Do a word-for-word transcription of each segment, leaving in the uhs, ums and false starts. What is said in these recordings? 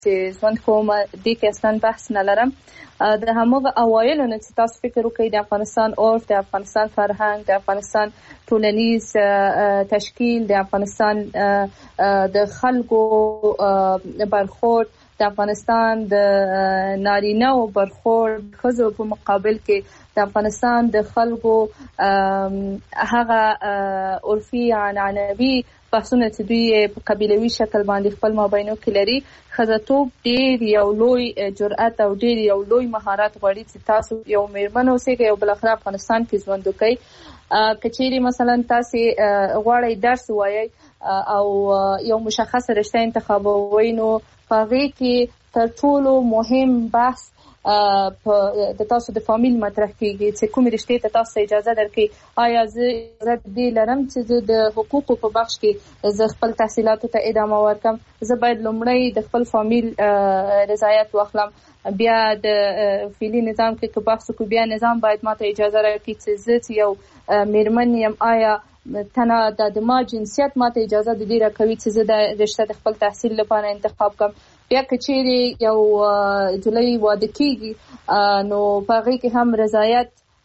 چې ژوند کوم دې کې اصلا بحث نه لرم. د همغه اوایلو نه چې تاسو فکر وکړئ د افغانستان عرف، د افغانستان فرهنګ، د افغانستان ټولنیز تشکیل، د افغانستان د خلکو برخورد، د افغانستان د نارینه او برخورد ښځو په مقابل کې د افغانستان د خلکو هغه عرفي عنعنوي بحثونه چې دوی په قبیلوي شکل باندې خپل مابینو کې لري. ښځتوب ډېر یو لوی جرأت او ډېر یو لوی مهارت غواړي چې تاسو یو مېرمن اوسئ او بالاخره افغانستان کې ژوند وکړئ. که چیرې مثلا تاسې غواړئ درس ووایئ او یو مشخصه رشته انتخابوئ، نو په هغې کې تر ټولو مهم بحث د تاسو د فامیل مطرح کیږي چې کومې رشتې ته تاسو اجازه درکړي. آیا زه اجازه دې لرم چې زه د حقوقو په بخش کې زه خپل تحصیلاتو ته ادامه ورکړم؟ زه باید لومړی د خپل فامیل رضایت واخلم، بیا د فعلي نظام کې که بحث وکړو بیا نظام باید ماته اجازه راکړي چې زه چې یو میرمن یم آیا تنه د ما جنسیت ماته اجازه د دې راکوي چې زه د رشته د خپل تحصیل لپاره انتخاب کړم. بیا که چیرې یو جلۍ واده کیږي نو په هغې کې هم رضایت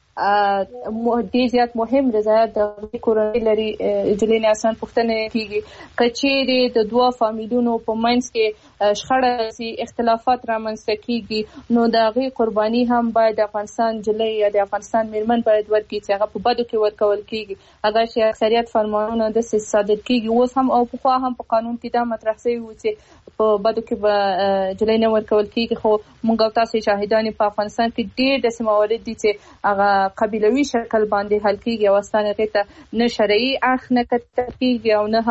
ډېر زیات مهم رضایت د کورنۍ لري. جلۍ نه اصلا پوښتنه کیږي. که چیرې د دوه فامیلونو په منځ کې شخړه راسي، اختلافات رامنځته کیږي، نو د هغې قرباني هم باید د افغانستان جلۍ یا د افغانستان میرمن باید ورکړي چې هغه په بدو کې ورکول کیږي. هغه چې اکثریت فرمانونه داسې صادر کیږي اوس هم او پخوا هم په قانون کې دا مطرح شوي وو چې په بدو کې به جلۍ نه ورکول کیږي. خو موږ او تاسو شاهدان په افغانستان کې ډېر داسې موارد دي چې هغه قبیلوي شکل باندې حل کیږي او اصلا هغې ته نه شرعي اړخ نه کتل کیږي او نه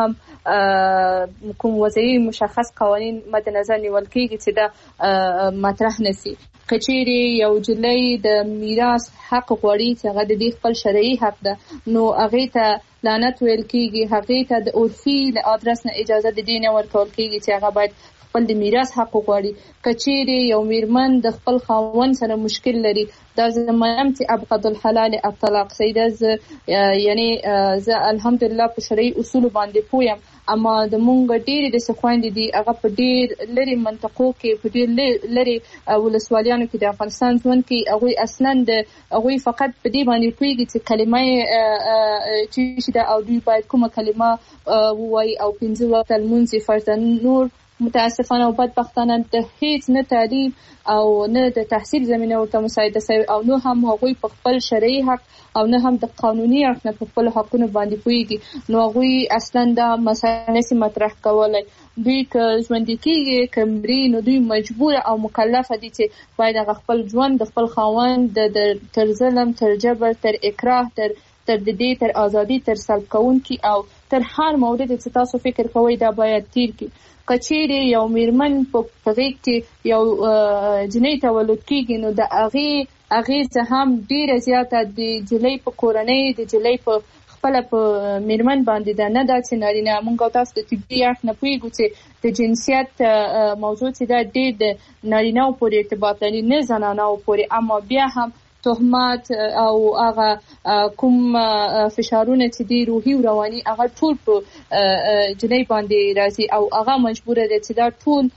هم کوم وضعي مشخص قوانین مد نظر نیول کیږي چې دا مطرح نسی. که چیرې یو جلۍ د میراث حق غواړي چې هغه د دې خپل شرعي حق ده، نو هغې ته لعنت ویل کیږي، هغې ته د عرفي له ادرس نه اجازه د دې نه ورکول کیږي چې هغه باید خپل د میراث حق وغواړي. که چیرې یو میرمن د خپل خاوند سره مشکل لري، دا زه منم چې ابغض الحلال الطلاق. سیده زه یعنی زه الحمدلله په شرعي اصولو باندې پوه یم، اما د مونږ ډېرې داسې خویندې دي هغه په ډېر لرې منطقو کې په ډېر لرې ولسوالیانو کې د افغانستان ژوند کوي. هغوی اصلا د هغوی فقط په دې باندې پوهېږي چې کلمه یې چې ده او دوی باید کومه کلمه ووایي او پنځه وخته لمونځ یې فرض ده. نور متاسفانه او بدبختانه د هیڅ نه تعلیم او نه د تحصیل زمینه ورته مساعده شوی او نه هم هغوی په خپل شرعي حق او نه هم د قانوني اړخ نه په خپلو حقونو باندې پوهېږي. نو هغوی اصلا دا مسایل نشي مطرح کولی. دوی که ژوندي کېږي که مري نو دوی مجبوره او مکلفه دي چې باید هغه خپل ژوند د خپل خاوند تر ظلم، تر جبر، تر اکراه، تر تر د دې تر ازادي، تر سلب کوونکي او تر هر مورد چې تاسو فکر کوئ دا باید تیر کړي. که چیرې یو میرمن په غېږ کې یو جنۍ تولد کېږي نو د هغې اغېزه هم ډېره زیاته د جلۍ په کورنۍ، د جلۍ په خپله په میرمن باندې ده. نه دا چې نارینه، موږ او تاسو د طبي اړخ نه پوهېږو چې د جنسیت موضوع چې ده ډېر د نارینهو پورې ارتباط لري نه زنانهو پورې، اما بیا هم تهمات او هغه کوم فشارونه چې دي روحي او رواني هغه ټول په جنۍ باندې راځي او هغه مجبوره ده چې دا ټول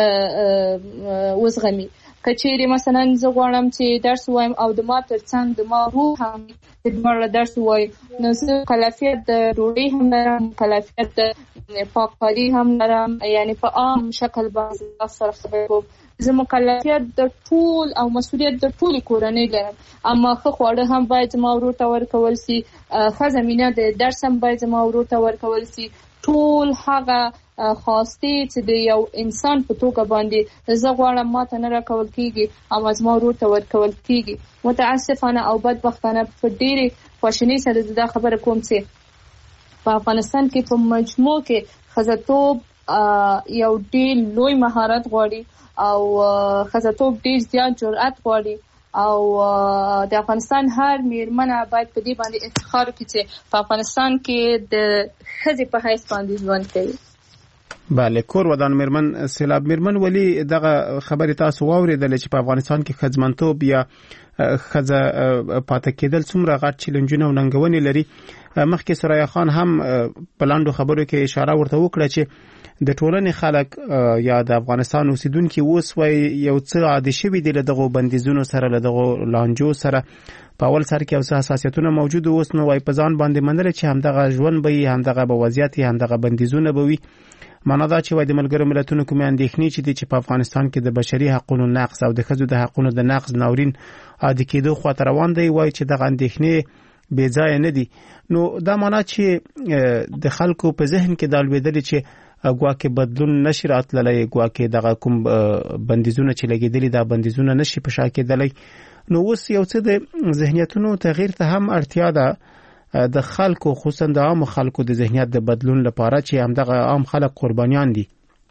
وزغمي. که چیرې مثلا زه غواړم چې درس ووایم او د ما تر څنګ د ما روح هم د دواړه درس ووایم، نو زه کلافیت د ډوډۍ هم لرم، کلافیت د پاککاري هم لرم، یعنی په عام شکل باندې تاسو سره خبرې کوم. زه مکلفیت د ټول او مسؤلیت د ټولې کورنۍ لرم، اما ښه خواړه هم باید زما ورور ته ورکول سي، ښه زمینه د درس هم باید زما ورور ته ورکول سي. ټول هغه خواسته چې د یو انسان په توګه باندې زه غواړم ماته نه راکول کېږي اما زما ورور ته ورکول کېږي. متاسفانه او بدبختانه په ډېرې خواشینۍ سره زه دا خبره کوم چې په افغانستان کې په مجموع کې ښځتوب یو ډېر لوی مهارت غواړي او ښځتوب ډېر زیات جرأت غواړي او د افغانستان هر میرمنه باید په دې باندې افتخار وکړي چې په افغانستان کې د ښځې په حیث باندې ژوند کوي. بله، کور ودان میرمن سیلاب میرمن ولی دغه خبرې تاسو واورېدلې چې په افغانستان کې ښځمنتوب یا ښځه پاتې کېدل څومره غټ چیلنجونه او ننګونې لري. مخکې سرایه خان هم په لاندو خبرو کې اشاره ورته وکړه چې د ټولنې خلک یا د افغانستان اوسیدونکو اوس وای یو څه عادي شوي دي له دغه بندیزونو سره له دغه لانجو سره په اول سر کې او څه حساسیتونه موجود اوس نو وای په ځان باندې منل چې همدغه ژوند به همدغه به وضعیت همدغه بندیزونه به وي. معنا دا چې وای د ملګرو ملتونو کومې اندېښنې چې دي چې په افغانستان کې د بشري حقوقو نقض او د ښځو د حقوقو د نقض ناورین عادي کېدو خواته روان دی وای چې دغه اندېښنې بې ځایه نه دي. نو دا معنا چې د خلکو په ذهن کې دا لوېدلې چې ګواکې بدلون نشي راتللی ګواکې دغه کوم بندیزونه چې لګېدلي دا بندیزونه نشي په شا کېدلی. نو اوس یو څه د ذهنیتونو تغییر ته هم اړتیا ده د خلکو خصوصا د عامو خلکو د ذهنیت د بدلون لپاره چې همدغه عام خلک قربانیان دي.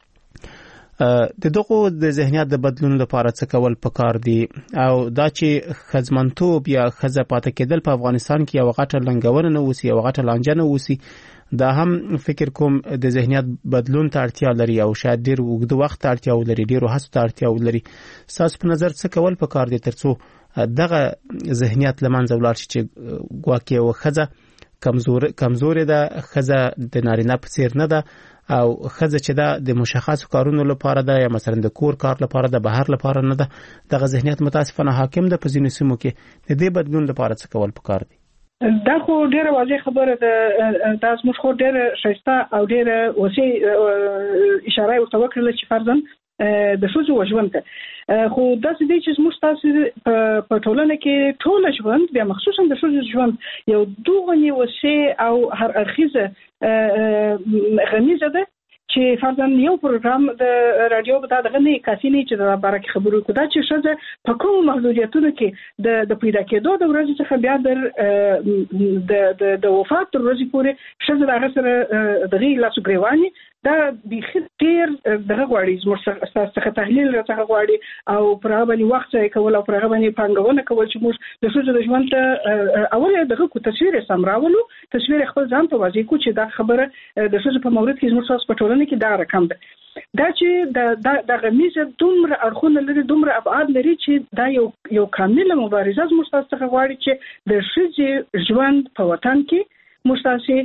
د دغه د ذهنیت د بدلون لپاره څه کول پکار دي او دا چې خدمتوب یا خزه پاتې کېدل په افغانستان کې یو غټه لنګونه نه وسی یو غټه لانجه نه وسی دا هم فکر کوم د ذهنیت بدلون ته اړتیا لري او شاید ډیر وګړي وخت اړتیا لري ډیرو هڅو ته اړتیا لري. تاسو په نظر څه کول پکار دي ترڅو دغه ذهنیت لمنځه ولاړ شي چې ګواکې او خزه کمزور کمزور ده خزه د نارینه په څیر نه ده او خزه چې دا د مشخص کارونو لپاره ده یا مثلا د کور کار لپاره ده بهر لپاره نه ده. دغه ذهنیت متاسفانه حاکم ده په ځینو سیمو کې. د دې بدلون لپاره څه کول پکار دي؟ دا خو ډیره واضح خبره ده. تاسو موږ خو ډیره شایسته او ډیره وسی اشاره ورته وکړه چې فرضاً د ښځو وژوند ته خو داسې دی چې موږ تاسو په ټولنه کې ټول ژوند بیا مخصوصا د ښځو ژوند یو دوغنی وسی او هر اخیزه غمیزه ده چې فرضاً یو پروګرام د رادیو به دا دغه نه کافي نه چې د باره کې خبرو کو دا چې ښځه په کوم محدودیتونو کې د د پیدا کېدو د ورځې څخه بیا د د د وفات تر ورځې پورې ښځه د هغه سره دغه لاسو ګریواني دا بيخي ډیر دغه غواړي زموږ څخه تحلیل راڅخه غواړي او پر هغه باندې وخت ځای کول او پر هغه باندې پانګونه کول چې موږ د ښځو د ژوند ته اول دغه کو تصویر سم راولو تصویر خپل ځان ته واضح کو چې دا خبره د ښځو په مورد کې زموږ تاسو په ټولنه کې دا رقم ده دا چې د د غمیزه دومره اړخونه لري دومره ابعاد لري چې دا یو یو کامله مبارزه زموږ تاسو څخه غواړي چې د ښځې ژوند په وطن کې مستاسي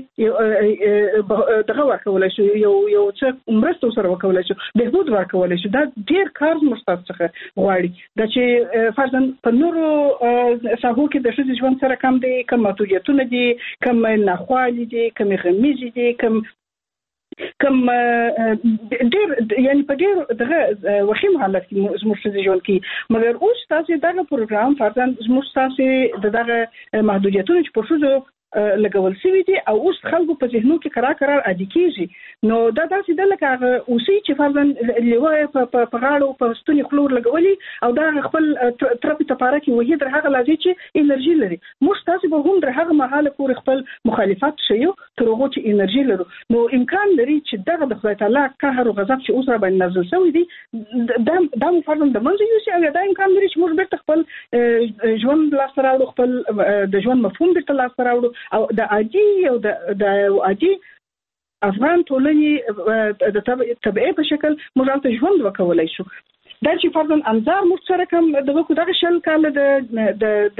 دغه ورکولای شو یو یو څه مرسته سره ورکولای شو بهبود ورکولای شو دا ډیر کار مستاسي څخه غواړي دا چې فرضاً په نورو ساحو کې د ښځې ژوند سره کم دي کم محدودیتونه دي کم ناخوالي دي کم غمیزي دي کم کم ډیر یعنی په ډیر دغه وخیم حالت کې زموږ ښځې ژوند کې مګر اوس تاسو دغه پروګرام فرضاً زموږ تاسو دغه محدودیتونه چې په ښځو لګول شوی دي او اوس خلکو په ذهنو کې قرار قرار عادي کیږي نو دا داسې د لکه اوسې چې فرضاً لیوه په په غاړو په ستوني خلور لګولي او دا خپل ترپی تپاره کې وਹੀ در هغه لازم چې انرژي لري موږ تاسو به هم در هغه محاله پورې خپل مخالفت شيو تر هغه چې انرژي لرو نو امکان لري چې دغه د خدای تعالی قهر او غضب چې اوس را باندې نازل شوی دي دا دا فرضاً د منځ یو شي او دا امکان لري چې موږ بیرته خپل ژوند لاس راوړو خپل د ژوند مفهوم بیرته لاس راوړو او د عادي او د د عادي افغان ټولنې د تبعې په شکل موږ ته ژوند وکولای شو دا چې فرضاً انظار موږ سره کوم دغه کو دغه شل کال د د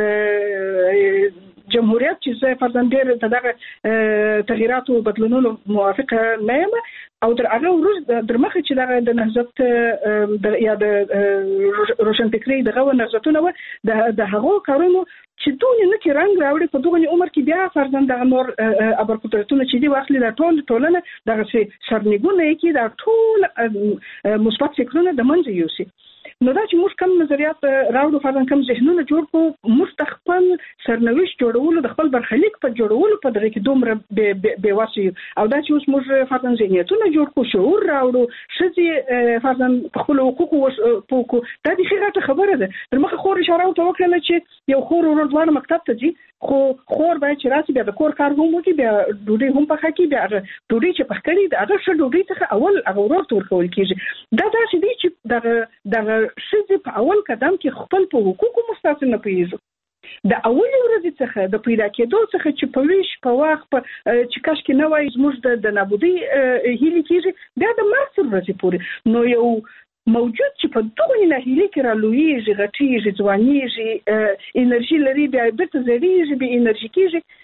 د جمهوریت چې فرضاً ډېر دغه تغییرات او بدلونونو موافقه نه یم او در هغه ورځ در مخه چې دغه د نهضت د یا د روشنفکرۍ دغه نهضتونه و د هغو کارونو چې دوی نه کې رنګ راوړي په دغه عمر کې بیا فرضاً د نور ابرقدرتونه چې دی واخلي د ټول ټولنه دغه سرنګونه کې د ټول مثبت فکرونه د منځ یوسي نو دا چې موږ کوم نظریات راوړو فرضاً کوم ذهنونه جوړ کو موږ خپل سرنوشت جوړولو د خپل برخلیک په جوړولو په دغه کې دومره بے واسي او دا چې اوس موږ فرضاً ذهنیتونه جوړ کو شعور راوړو شذې فرضاً په خپل حقوقو پوکو دا د خیرته خبره ده تر مخه خور اشاره وکړه چې یو خور ورور ځوان مکتب ته ځي خو خور باید چې راسي بیا د کور کار هم وکړي بیا ډوډۍ هم پخه کړي بیا ډوډۍ چې پخ کړي د هغه ښه ډوډۍ څخه اول هغه ورور ته ورکول کېږي دا داسې دی چې دغه دغه ښځې په اول قدم کې خپل په حقوقو مستثنا نه پوهېږي د اولې ورځې څخه د پیدا کېدو څخه چې په ویش په وخت چې کاش کې نه وای زموږ د نابودۍ هیلې کېږي بیا د مرګ تر ورځې پورې نو یو موجود چې په دغه ناهیلي کې را لویږي غټیږي ځوانیږي انرژي لري بیا بیرته زړیږي بیا انرژي کېږي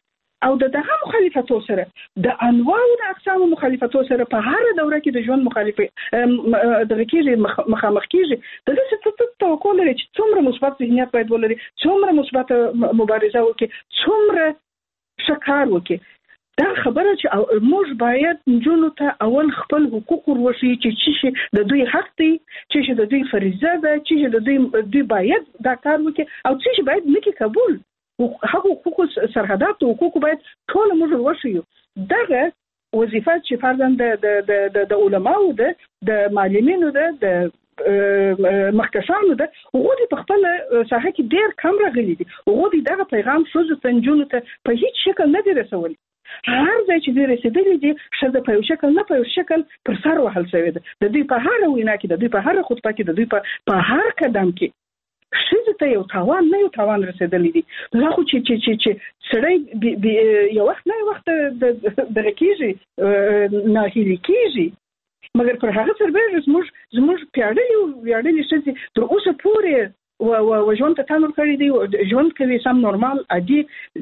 او د دغه مخالفتو سره د انواعو د اقسام مخالفتو سره په هر دوره کې د ژوند مخالفه دغه کېږي مخامخ کېږي د څه توقع لري چې څومره مثبت ذهنیت باید ولري، څومره مثبت مبارزه وکړي، څومره شکار وکړي. دا خبره چې موږ باید نجونو ته اول خپل حقوق وروښي چې چې د دوی حق دی، چې د دوی فریضه ده، چې د دوی دوی باید دا کار وکړي او چې باید نکي قبول هغه حقوق سرحدات او حقوق باید ټول موږ وروښیو. دغه وظیفه چې فرضاً د د د علماو ده، د معلمینو ده، د مخکشانو ده، هغه په خپل ساحه کې ډېر کم راغلي دي. هغه دغه پیغام ښځو ته نجونو ته په هیڅ شکل نه دی رسولی. هر ځای چې دوی رسېدلي دي ښځه په یو شکل نه په یو شکل پر سر وهل شوې ده. د دوی په هر وینا کې، د دوی په هر خطبه کې، د دوی په هر قدم کې ښځې ته یو تاوان نه یو تاوان رسېدلی دي. دا خو چې چې چې چې سړی یو وخت نه یو وخت دغه کېږي، ناهیلي کېږي، مګر پر هغه سربېره زموږ زموږ پیاړلي ویاړلي ښځې تر اوسه پورې و و ژوند ته تمر کړی دی، ژوند کوي سم نورمال عادي،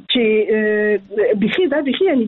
چې بخي دا بخي یعنی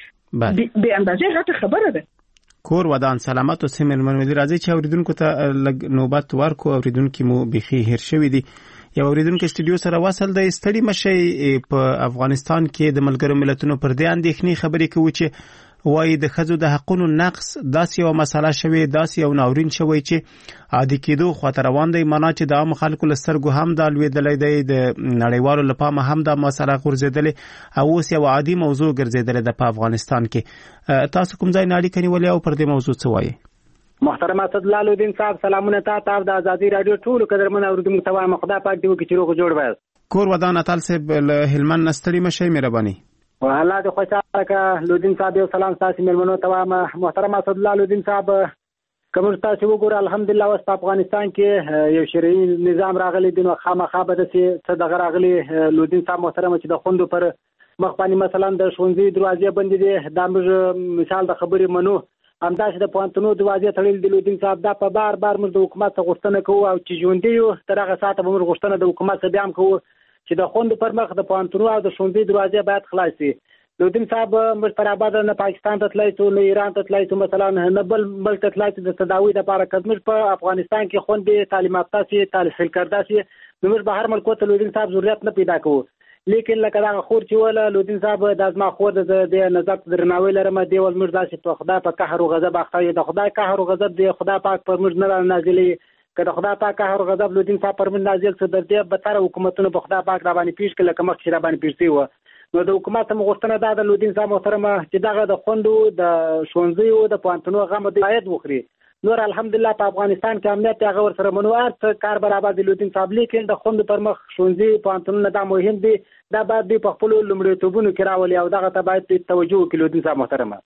به اندازې غټه خبره ده. کور ودان سلامت او سیمه منوي راځي چې اوریدونکو ته نوبت ورکو. اوریدونکو مو بخي هیر شوی دي. یو اوریدونکو استودیو سره وصل دی. ستړي مشي په افغانستان کې د ملګرو ملتونو پر دې اندېښنې خبرې کوي چې وایي د ښځو د حقونو نقص داسې یو مسله شوې، داسې یو ناورین شوی چې عادي کېدو خواته روان دی. معنا چې د عام خلکو له سترګو هم دا لوېدلی دی، د نړیوالو له پامه هم دا مسله غورځېدلې او اوس یو عادي موضوع ګرځېدلې ده په افغانستان کې. تاسو کوم ځای نه اړیکه نیولې او پر دې موضوع څه وایي؟ محترم اسدالله الدین صاحب، سلامونه تاسو د ازادي رادیو ټولو قدرمن اوریدونکو ته وایم. خدای پاک دې وکړي چې روغ جوړ وایاست. کور ودان اتل صاحب له هلمند نه ستړي مشئ، مهرباني. والله دې خوشاله کړه لودین صاحب. یو سلام تاسو مېلمنو ته وایم. محترم اسدالله الدین صاحب، کوم تاسو وګورئ الحمدلله اوس په افغانستان کې یو شرعي نظام راغلی دی، نو خامخا به داسې څه دغه راغلی لودین صاحب محترم چې د خوندو پر مخ باندې مثلا د ښوونځي دروازې بندې دي. دا موږ مثال د خبرې منو، همداسې د پوهنتونو دروازې تړلې دي. لودین صاحب دا په بار بار موږ د حکومت څخه غوښتنه کوو او چې ژوندي یو تر هغه ساعته به موږ غوښتنه د حکومت څخه بیا هم کوو چې د خوندو پر مخ د پوهنتونو او د ښوونځي دروازې باید خلاص شي. لودین صاحب موږ تر ابده نه پاکستان ته تللی څو، نه ایران ته تللی څو، مثلا نه بل ملک ته تللی د تداوی لپاره. که موږ په افغانستان کې خوندې تعلیم یافته سي، تحصیل کرده سي، نو موږ به هر ملک ته لودین صاحب ضرورت نه پیدا کوو. لیکن لکه دغه خور چې وله لودین صاحب د زما خور د نظر درناوی لرم، دی ول موږ داسې په خدای په قهر او غضب اخته یو. د خدای قهر او غضب دی خدای پاک پر موږ نه نازلي. که د خدای پاک قهر او غضب لودین صاحب پر موږ نازل څه در دې به تر حکومتونو په خدای پاک را باندې پیش کړي لکه مخکې را باندې پیش شي و. نو د حکومت هم غوښتنه دا د لودین صاحب محترمه چې دغه د خوندو د ښوونځیو د پوهنتونو غم باید وخوري. نور الحمدلله په افغانستان کې امنیت هغه ورسره منوار څه کار برابر دی لودین صاحب. لیکن د خوندو پر مخ ښوونځي پوهنتونونه دا مهم دي، دا باید دوی په خپلو لومړیتوبونو کې راولي او دغه ته باید توجه وکړي لودین صاحب محترمه.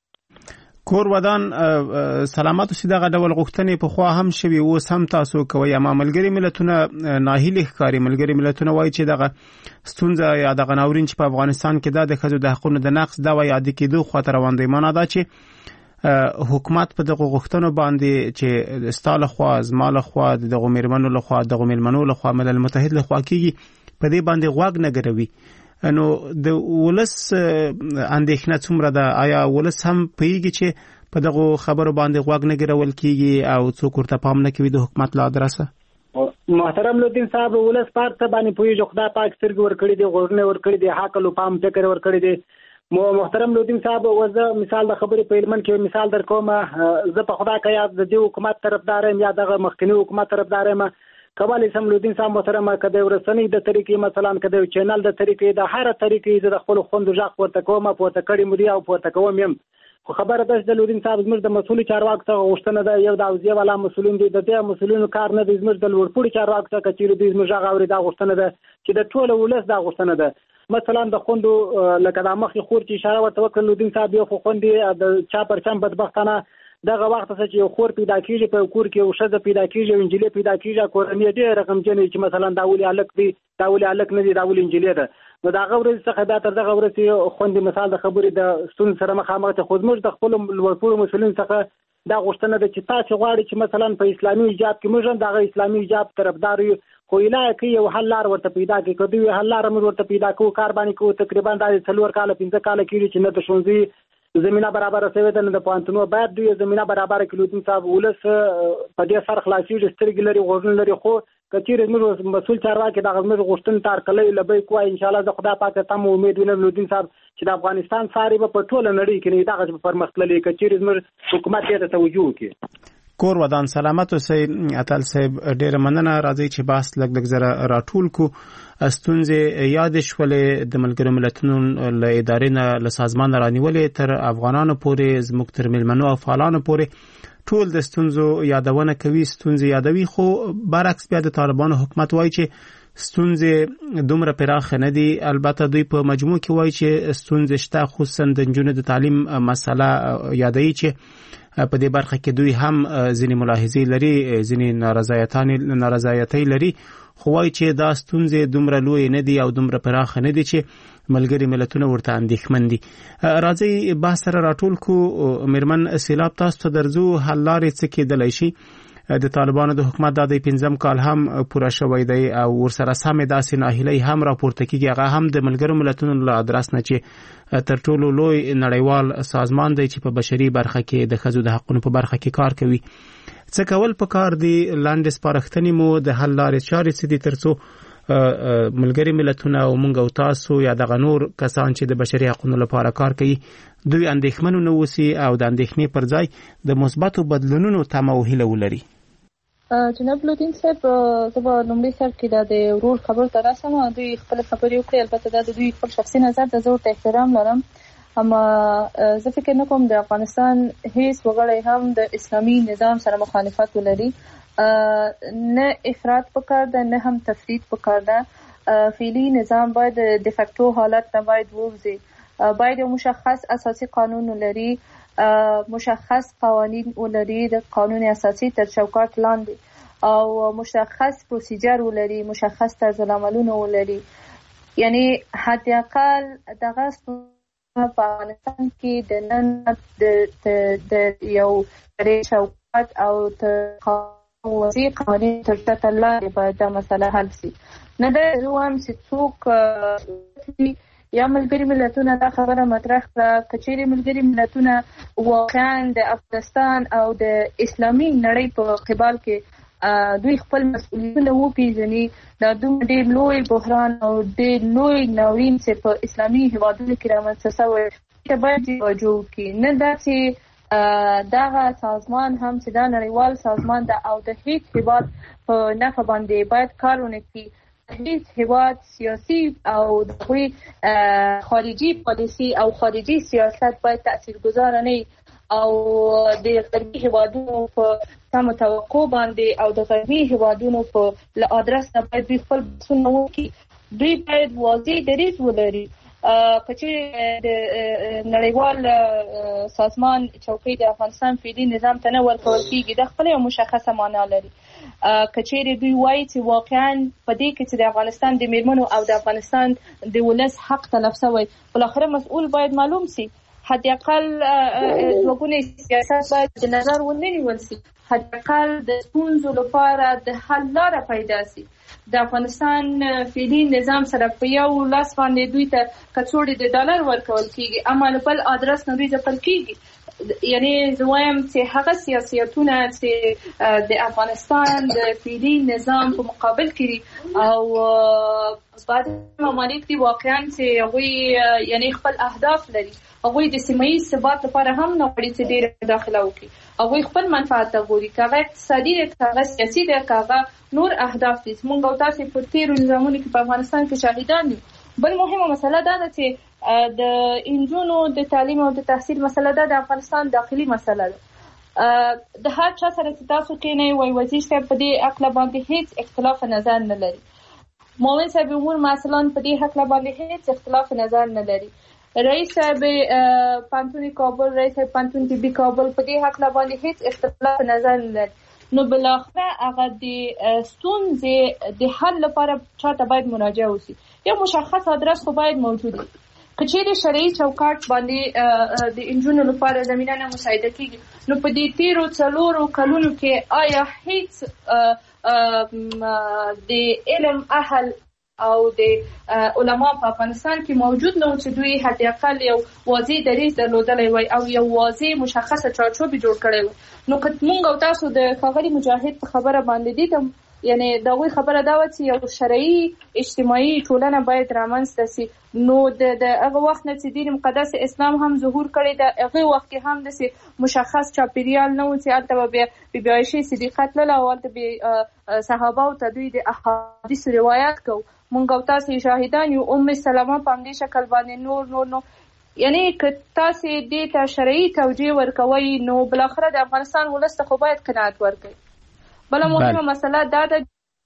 کور ودان سلامت اوسې دغه ډول غوښتنې پخوا هم شوي، اوس هم تاسو کوئ. اما ملګري ملتونه ناهیلي ښکاري. ملګري ملتونه وایي چې دغه ستونزه یا دغه ناورین چې په افغانستان کې دا د ښځو د حقونو د نقص دا وایي عادي کېدو خواته روان دی. معنا دا چې حکومت په دغه غوښتنو باندې چې ستا لخوا، زما لخوا، دغه مېرمنو لخوا، دغه مېلمنو لخوا، ملل متحد لخوا کېږي، په دې باندې غوږ نه ګروي. نو د ولس اندېښنه څومره ده؟ آیا ولس هم پوهېږي چې په دغو خبرو باندې غوږ نه ګرول کېږي او څوک ورته پام نه کوي د حکومت له ادرسه؟ محترم لودین صاحب، ولس پار ته باندې پوهېږي، خدای پاک سترګې ورکړي دي، غوږونه ورکړي دي، حقل او پام فکر ورکړي دي. محترم لودین صاحب، وزه مثال د خبرې په هلمند کې مثال در کوم. زه په خدا که یا د دې حکومت طرفدار یم یا دغه مخکني حکومت طرفدار یم. کولی سم لودین صاحب محترمه که د ورسنۍ د طریقې مثلا که د چینل د طریقې د هر طریقې زه د خپل خوندو ژغ پورته کوم، پورته کړی مو دي او پورته کوم یم. خو خبره ده چې د لودین صاحب زموږ د مسؤلو چارواکو څخه غوښتنه ده، یو د حوزې والا مسؤلین دي، د دې مسؤلینو کار نه دی زموږ د لوړپوړي چارواکو څخه که چیرې دوی زموږ غږ اوري، دا غوښتنه ده چې د ټوله ولس دا غوښتنه ده. مثلا د خوندو لکه د مخکې خور چې اشاره ورته وکړه لودین صاحب، یو خو خوندې د چا پرچم بدبختانه دغه وخت څخه چې یو خور پیدا کیږي په کور کې یو ښځه پیدا کیږي او انجلې پیدا کیږي، کورنۍ ډېر رقمجنې چې مثلا دا ولې هلک دی، دا ولې هلک نه دی، دا ولې انجلې ده. نو د هغه ورځې څخه دا تر دغه ورځې خوندې مثال د خبرې د ستونزې سره مخامخ دي. خو زموږ د خپلو لوړپوړو مسؤلینو څخه دا غوښتنه ده چې تاسې غواړئ چې مثلا په اسلامي حجاب کې موږ هم د هغه اسلامي حجاب طرفدار یو، خو الهه کې یو حل لار ورته پیدا کړي. که دوی حل لار موږ ورته پیدا کوو کار باندې کوو. تقریبا دا څلور کاله پنځه کاله کېږي چې نه د ښوونځي زمینه برابره شوې ده نه د پوهنتونو. باید دوی زمینه برابره کړي. لودین صاحب ولس په دې سر خلاصېږي، سترګې لري غوږونه لري، خو که چېرې زموږ مسؤل چارواکي دغه زموږ غوښتنې تارکلی لبیک وایي انشاءالله د خدای پاک ته مو امید وینم لودین صاحب چې د افغانستان ساري به په ټوله نړۍ کې نه دغه په پرمختللي که چېرې زموږ حکومت دې ته توجه وکړي. کور ودان سلامت اوسئ اتل صاحب، ډېره مننه. راځئ چې بحث لږ لږ زره راټول کو. ستونزې یادې شولې د ملګرو ملتونو له ادارې نه له سازمان رانیولې تر افغانانو پورې زموږ تر میلمنو او فعالانو پورې ټول د ستونزو یادونه کوي، ستونزې یادوي. خو برعکس بیا د طالبانو حکومت وایي چې ستونزې دومره پراخ نه دي. البته دوی په مجموع کې وایي چې ستونزې شته، خصوصا د نجونو د تعلیم مسله یادوي چې په دې برخه کې دوی هم ځینې ملاحظې لري، ځینې نارضایتۍ لري، خو وایي چې دا ستونزې دومره لوی نه دي او دومره پراخ نه دي چې ملګري ملتونه ورته اندېښمن دي. راځئ بحث سره راټول کو. میرمن سیلاب، تاسو ته درځو، حل لارې څه کېدلی شي؟ د طالبانو د حکومت دا د پنځم کال هم پوره شوی دی او ورسره سمې داسې ناهیلۍ هم راپورته کېږي، هغه هم د ملګرو ملتونو له ادرس نه چې تر ټولو لوی نړیوال سازمان دی چې په بشري برخه کې د ښځو د حقونو په برخه کې کار کوي. څه کول پکار دي؟ لاندې سپارښتنې مو د حل لارې چارې څه دي تر څو ملګري ملتونه او موږ او تاسو یا دغه نور کسان چې د بشري حقونو لپاره کار کوي دوی اندېښمن ونه اوسي او د اندېښنې پر ځای د مثبتو بدلونونو تمه او هیله ولري؟ جناب لودین صاحب، زه به لومړي سر کې دا د ورور خبرو ته راسم. دوی خپل خبرې وکړي، البته دا د دوی خپل شخصي نظر ده، زه ورته احترام لرم. اما زه فکر نه کوم د افغانستان هیڅ وګړی هم د اسلامي نظام سره مخالفت ولري. نه افراط پکار ده نه هم تفرید پکار ده. فعلی نظام باید د فکتو حالت نه باید ووځي. باید یو مشخص اساسی قانون ولري، مشخص قوانین ولري د قانون اساسی تر چوکاټ لاندې، او مشخص پروسیجر ولري، مشخص طرز العملونه ولري. یعنی حداقل دغه په افغانستان کې د نن د یو چوکاټ او وضعي قوانین تر چتر لاندې باید دا مسله حل شي. نه ده زه وایم چې څوک یا ملګري ملتونه دا خبره مطرح کړه، که چیرې ملګري ملتونه واقعا د افغانستان او د اسلامي نړۍ په قبال کې دوی خپل مسؤلیتونه وپېژني، دا دومره ډېر لوی بحران او ډېر لوی ناورین چې په اسلامي هېوادونو کې رامنځته شوی ته باید توجه وکړي. نه دا چې دغه سازمان هم چې دا نړیوال سازمان ده او د هیڅ هېواد په نفع باندې باید کار ونه کړي. هیڅ هېواد سیاسي او د هغوی خارجي پالیسي او خارجي سیاست باید تاثیرګذاره نه وي او د غربي هېوادونو په سمو توقع باندې او د غربي هېوادونو په له ادرس نه باید دوی خپل بحثونه وکړي. دوی باید واضح دریځ ولري. که چې د نړیوال سازمان چوکۍ د افغانستان فعلي نظام ته نه ورکول کېږي، دا خپله یو مشخصه معنا لري. که چیرې دوی وایي چې واقعا په دې کې چې د افغانستان د میرمنو او د افغانستان د ولس حق تلف شوی، بالاخره مسؤول باید معلوم شي. حداقل دوه سیاست باید د نظر ونیول شي. حداقل د ستونزو لپاره د حل لاره پیدا شي. د افغانستان فعلي نظام سره په یو لاس باندې دوی ته کڅوړې د ډالر ورکول کېږي، اما له بل ادرس نه دوی ځپل کېږي. یعنی زه وایم چې هغه سیاستونه چې د افغانستان د فعلي نظام په مقابل کې او بعد ممالک دي واقعا چې هغوی یعنی خپل اهداف لري، هغوی د سیمه ییز ثبات لپاره هم نه غواړي چې ډېره مداخله وکړي. هغوی خپل منفعت ته ګوري، که هغه اقتصادي دی که هغه سیاسي دی که هغه نور اهداف دي. موږ او تاسې په تېرو نظامونو کې په افغانستان کې شاهدان دي. بل مهمه مسله دا ده چې د انجونو د تعلیم او د تحصیل مسله ده د افغانستان داخلي مسله ده. د هر چا سره چې تاسو کېنئ وایي وزیر صاحب په دې هکله باندې هیڅ اختلاف نظر نه لري. معاون صاحب امور مثلا په دې هکله باندې هیڅ اختلاف نظر نه لري. رئیس صاحب پانتون کابل، رئیس صاحب پانتون طبي کابل په دې هکله باندې هیڅ اختلاف نظر نه لري. نو بالاخره هغه د ستونزې د حل لپاره چاته باید مراجعه وشي. یو مشخص ادرس خو باید موجود وي. که چیرې شرعي چوکاټ باندې د انجونو لپاره زمینه نه مساعده کېږي، نو په دې تیرو څلورو کلونو کې آیا هیڅ د علم اهل او د علما په افغانستان کې موجود نه چې دوی حتی اقل یو واضح دریځ درلودلی وای او یو واضح مشخصه چارچوب جوړ کړی وای. نو که موږ او تاسو د ښاغلي مجاهد په خبره باندې دي ته یعنی دغوی خبره دا و چې یو شرعي اجتماعي ټولنه باید رامنځته سي. نو د هغه وخت نه چې دین مقدس اسلام هم ظهور کړی د هغه وخت کې هم داسې مشخص چاپیریال نه و چې هلته به بیا بیبي عایشې صدیقه تلله او هلته به صحابهو ته دوی د احادیث روایت کو. مونږ او تاسې شاهدان یو. ام سلمه په همدې شکل باندې نور نور نو یعنی که تاسې دې ته شرعي توجیه ورکوئ نو بالاخره د افغانستان ولس ته خو باید قناعت ورکړي. بله مهمه مسله دا ده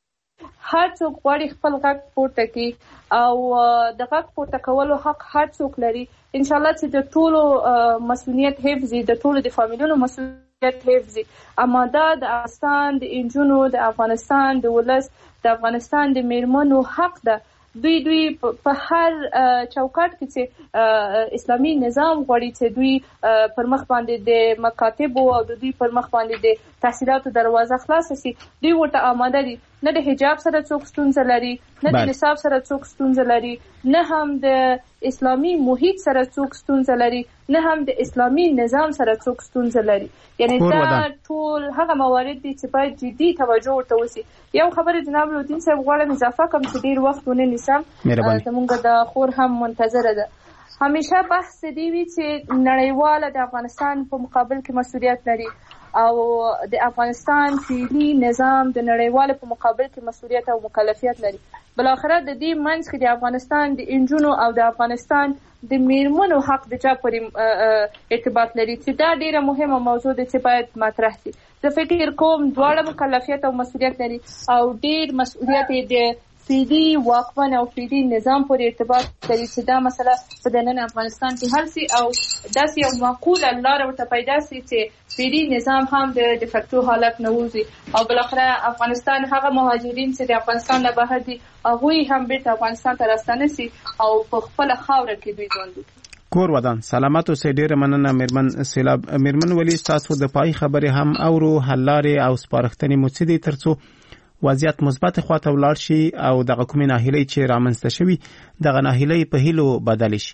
هر څوک غواړي خپل غږ پورته کړي او د غږ پورته کولو حق هر څوک لري. انشاءالله چې د ټولو مسؤلیت حفظي، د ټولو د فامیلونو مسؤلیت حفظي. اما دا د افغانستان د انجونو، د افغانستان د ولس، د افغانستان د میرمنو حق ده. دوی دوی په هر چوکاټ کې چې اسلامي نظام غواړي چې دوی پر مخ باندې د مکاتبو او د دوی پر مخ باندې د تحصیلاتو دروازه خلاصه سي، دوی ورته آماده دي. نه د حجاب سره څوک ستونزه لري، نه د نصاب سره څوک ستونزه لري، نه هم د اسلامي محیط سره څوک ستونزه لري، نه هم د اسلامي نظام سره څوک ستونزه لري. یعنی دا ټول هغه موارد دي چې باید جدي توجه ورته وشي. یو خبره جناب لودین صاحب غواړم اضافه کوم چې ډیر وخت ونه نیسم، زمونږ د خور هم منتظره ده. همیشه بحث دی وی چې نړیواله د افغانستان په مقابل کې مسؤلیت لري او د افغانستان فعلي نظام د نړیواله په مقابل کې مسؤلیت او مکلفیت لري. بالاخره د دې منځ کې د افغانستان د انجونو او د افغانستان د میرمنو حق د چا پورې ارتباط لري چې دا ډیره مهمه موضوع ده چې باید مطرح شي. زه فکر کوم دواړه مکلفیت او مسؤلیت لري او ډیر مسؤلیت د فعلي واکمن او فعلي نظام پورې ارتباط لري چې دا مسله په دننه افغانستان کې حل شي او داسې یو معقوله لاره ورته پیدا شي چې فعلي نظام هم د ډیفکټو حالت نه وځي او بالاخره افغانستان هغه مهاجرین چې د افغانستان نه بهر دي هغوی هم بیرته افغانستان ته راستانه شي او په خپله خاوره کې دوی ژوند وکړي. کور ودان سلامت اوسئ. ډیره مننه میرمن سیلاب. میرمن ولی تاسو د پای خبرې هم اورو، حل لارې او سپارښتنې مو څه دي ترڅو وضعیت مثبت خواته ولاړ شي او دغه کومې ناهیلۍ چې رامنځته شوي دغه ناهیلۍ په هیلو بدل شي؟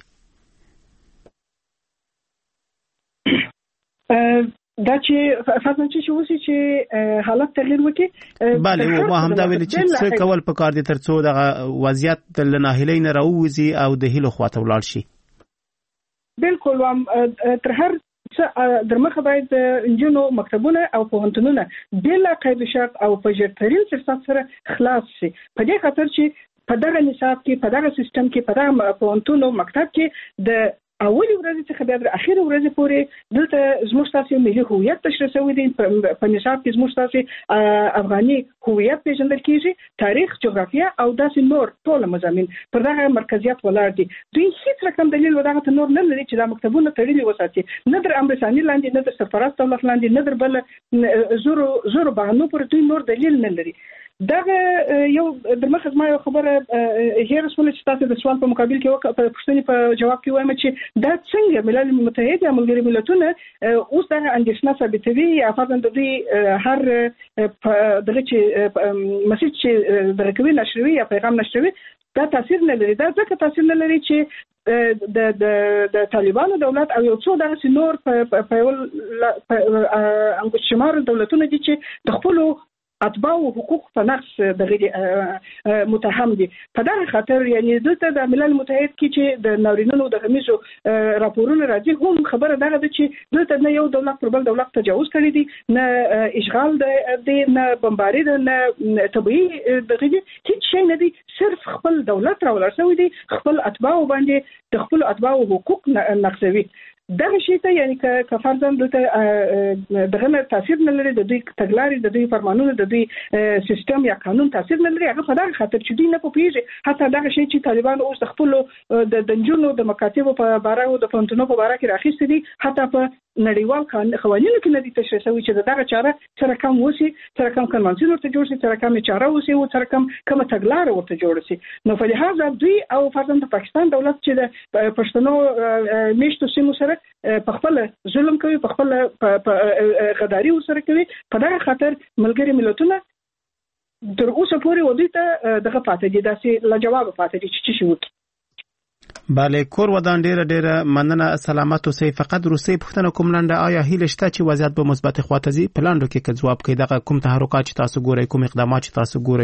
دا چې فاطمه چې وسی چې حالت تغییر وکړي. بله ما هم دا ویل چې څه کول پکار دي ترڅو دغه وضعیت د ناهیلۍ نه راووځي او د هیلو خواته ولاړ شي. بالکل وام تر هر در مخه باید انجونو مکتبونه او پوهنتونونه بلا قید و شرط او په ژرترین فرصت سره خلاص شي. په دې خاطر چې په دغه نصاب کې، په دغه سیستم کې، په دغه پوهنتون او مکتب کې د اولي ورځې څخه بیا تر اخیری ورځې پورې دلته زموږ تاسو ملي هویت تشریح شوی دی. په نصاب کې زموږ تاسو افغاني هویت پیژندل کیږي، تاریخ، جغرافیه او داسې نور ټول مضامین پر دغه مرکزیت ولاړ دي. دوی هیڅ رقم دلیل ودغه ته نور نه لري چې دا مکتبونه تړلي وساتي، نه در امرساني لاندې، نه در سرپرست دولت لاندې، نه در بل زورو زورو بهانو پر دوی نور دلیل نه لري. دغه یو د مخه ما یو خبره هیر رسول چې تاسو د سوال په مقابل کې وکړه په پښتني په جواب کې وایم چې دا څنګه ملل متحد یا ملګري ملتونه اوس دغه اندېښنه ثابتوي یا فرضاً د دوی هر دغه چې مسیج چې دغه کوي نشروي یا پیغام نشروي دا تاثیر نه لري. دا ځکه تاثیر نه لري چې د د د طالبانو دولت او یو څو دغه نور په په یو انګوش شمار دولتونه دي چې د خپل اتباع او حقوق په نقص دغه متهم دي. په دغه خاطر یعنی دلته د ملل متحد کې چې د ناورینونو د غمیزو راپورونه راځي هم خبره دغه ده چې دلته نه یو دولت پر بل دولت تجاوز کړی دی، نه اشغال دی، نه بمباري ده، نه طبيعي دغه هیڅ شی نه دی. صرف خپل دولت راولر شوی دی، خپل اتباع باندې د خپل اتباع حقوق نقضوي. دغه شی ته یعنی که فرضاً دلته دغه تاثیر نه لري، د دوی تګلارې، د دوی فرمانونه، د دوی سیستم یا قانون تاثیر نه لري. هغه په دغه خاطر چې دوی نه پوهیږي حتی دغه شی چې طالبان اوس د خپل د دنجونو د مکاتبو په باره او د پوهنتونونو په باره کې راخیستي دي، حتی په نړیوال قوانینو کې نه دي تشریح شوی چې دغه چاره سره کم وسی، سره کم کنوانسیون ورته جوړ شي، سره کم چاره وسی او سره کم کومه تګلارې ورته جوړ شي. نو په لحاظ دوی او فرضاً د پاکستان دولت چې د پښتنو میشتو سیمو سره په خپل ظلم کوي، په خپل غداري سره کوي، په دغه خاطر ملګري ملتونه تر اوسه پورې ودی ته دغه پاتې دي داسې لا جواب پاتې دي چې شي وکړي. بله کور ودان ډیره ډیره مننه سلامت اوسئ. فقط روسي پوښتنه کوم لنډه آیا هیله شته چې وضعیت به مثبت خواته ځي؟ په لاندو کې که ځواب کوي دغه کوم تحرکات چې تاسو ګورئ کوم اقدامات چې تاسو ګورئ؟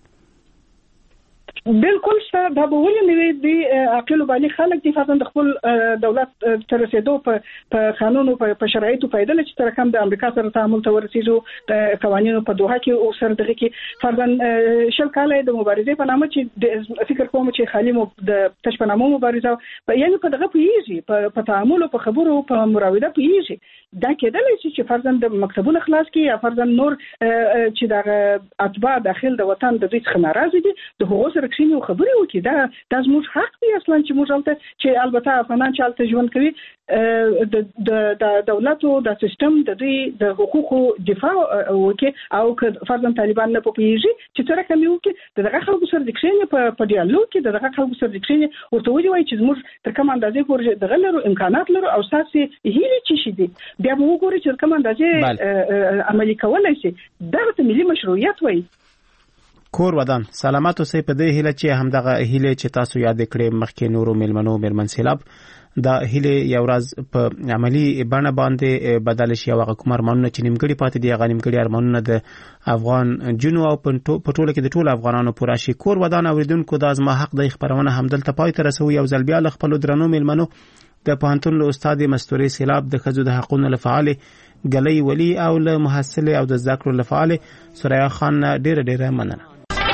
بالکل سره دا به ولې نوې دی عقل بالغ خلک چې فقط د خپل دولت تر رسیدو په قانون او په شرایطو پیدل چې تر کوم د امریکا سره تعامل ته ورسېږو د قوانینو په دوحه کې او سره دغه کې فرضاً شل کاله د مبارزې په نامه چې فکر کوم چې خالي مو د تش په نامه مبارزه یعنی په دغه پیږي په تعامل او په خبرو په مراوده پیږي دا کېدل چې فرضاً د مکتبونو خلاص کې یا فرضاً نور چې د اتباع داخل د وطن د دوی څخه ناراضي دي د هغو سره کښینی خبرې وکړي. دا د زموږ حق دی اصلا چې موږ هلته چې البته افغانان چې هلته ژوند کوي د د دولت او د سیستم د دوی د حقوقو دفاع وکړي او که فرضاً طالبان نه پوهیږي چې سره کوي وکړي دغه خلکو سره د کښینی په په ډیالوګ کې دغه خلکو سره د کښینی ورته وایي چې موږ تر کوم اندازې پورې دغه لرو امکانات لرو او ساسي هیله چی شي دي بیا موږ وګورو چې کوم اندازې عملي کولای شي دا د ملي مشروعیت وایي. کور ودان سلامت اوسئ. په دې هیله چې همدغه هیله چې تاسو یاد کړې مخکې نورو ملمنو مېرمن سیلاب دا هیله یو ورځ په عملی بڼه باندې بدل شي او هغه کوم ارمانونه چې نیمګړي پاتې دي هغه نیمګړي ارمانونه د افغان جنو او په ټوله کې د ټولو افغانانو پوره شي. کور ودان اوریدونکو دا زما حق د خبرونه همدلته پای ته رسوي. یو ځل بیا له خپلو درنو ملمنو د پوهنتون له استاد مستوري سیلاب د ښځو د حقونو له فعال ګلۍ ولی او له محصل او د زده کړو له فعال سوریا خان ډیره ډیره مننه.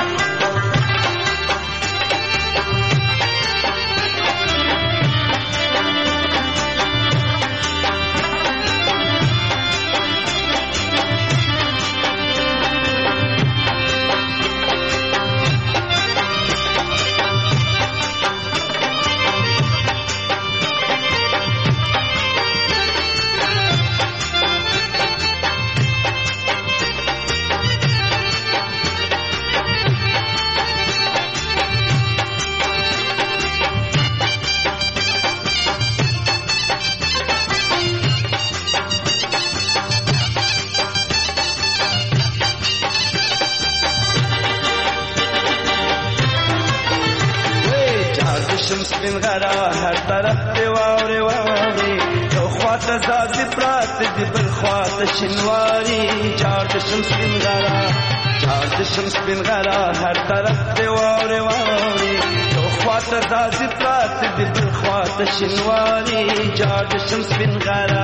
شنواری چار دشم سپین غرا چار دشم سپین غرا هر طرف دی واوري واوري تو خواته دازي پرات دی بل خواته شنواری چار دشم سپین غرا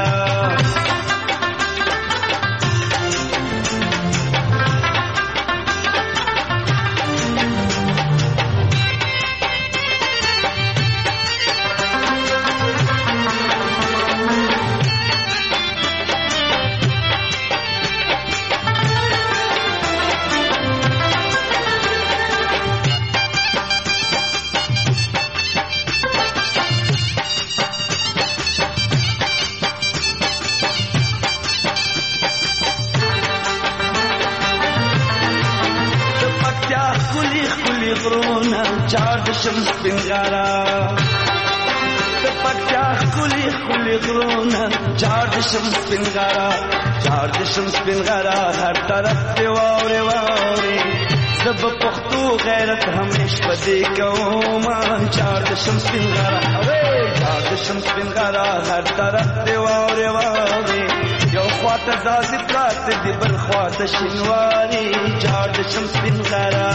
چار دشم سپین غرا د پکیا خولي خولي غرونا چار دشم سپین غرا چار دشم سپین غرا هر طرف دی واوري واوري زب پختو غیرت همیش پدې کوم چار دشم سپین غرا اوه چار دشم سپین غرا هر طرف دی واوري واوري یو خواته زازي پرات دی بل خواته شنواري چار دشم سپین غرا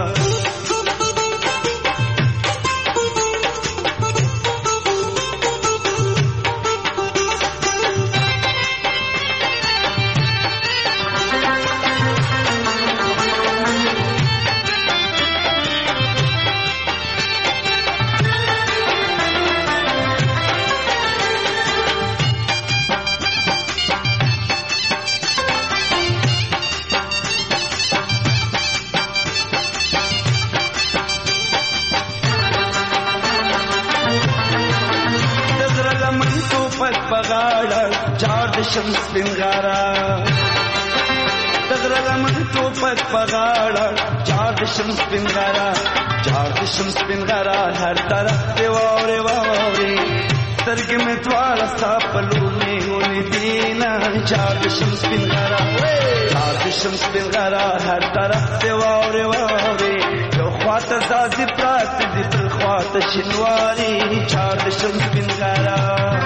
دشم سپین غرا دغره لمن ټوپک پغاړه چار دشم سپین غرا چار دشم سپین غرا هر طرف دی واوري واوري سترګې مې دواړه ستا په لور مې ولیدې نه چار دشم سپین غرا چار دشم سپین غرا هر طرف دې واورې واورې یو خواته ځاځي پراته دي بل خواته شینواري چار دشم سپین غرا